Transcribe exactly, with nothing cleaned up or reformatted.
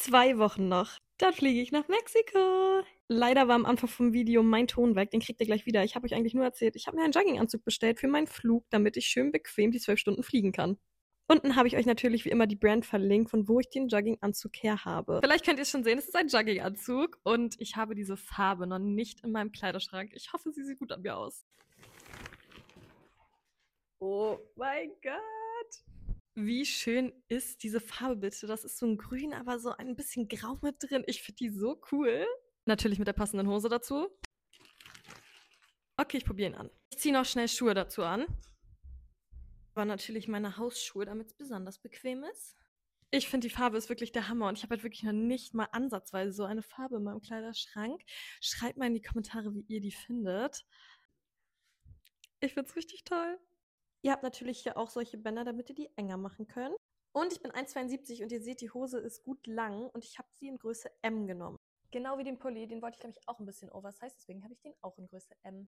Zwei Wochen noch. Dann fliege ich nach Mexiko. Leider war am Anfang vom Video mein Ton weg. Den kriegt ihr gleich wieder. Ich habe euch eigentlich nur erzählt, ich habe mir einen Jogginganzug bestellt für meinen Flug, damit ich schön bequem die zwölf Stunden fliegen kann. Unten habe ich euch natürlich wie immer die Brand verlinkt, von wo ich den Jogginganzug her habe. Vielleicht könnt ihr es schon sehen, es ist ein Jogginganzug und ich habe diese Farbe noch nicht in meinem Kleiderschrank. Ich hoffe, sie sieht gut an mir aus. Oh mein Gott! Wie schön ist diese Farbe bitte? Das ist so ein Grün, aber so ein bisschen Grau mit drin. Ich finde die so cool. Natürlich mit der passenden Hose dazu. Okay, ich probiere ihn an. Ich ziehe noch schnell Schuhe dazu an. Aber natürlich meine Hausschuhe, damit es besonders bequem ist. Ich finde, die Farbe ist wirklich der Hammer und ich habe halt wirklich noch nicht mal ansatzweise so eine Farbe in meinem Kleiderschrank. Schreibt mal in die Kommentare, wie ihr die findet. Ich finde es richtig toll. Ihr habt natürlich hier auch solche Bänder, damit ihr die enger machen könnt. Und ich bin eins Komma zweiundsiebzig und ihr seht, die Hose ist gut lang und ich habe sie in Größe M genommen. Genau wie den Pulli, den wollte ich, glaube ich, auch ein bisschen oversized, deswegen habe ich den auch in Größe M.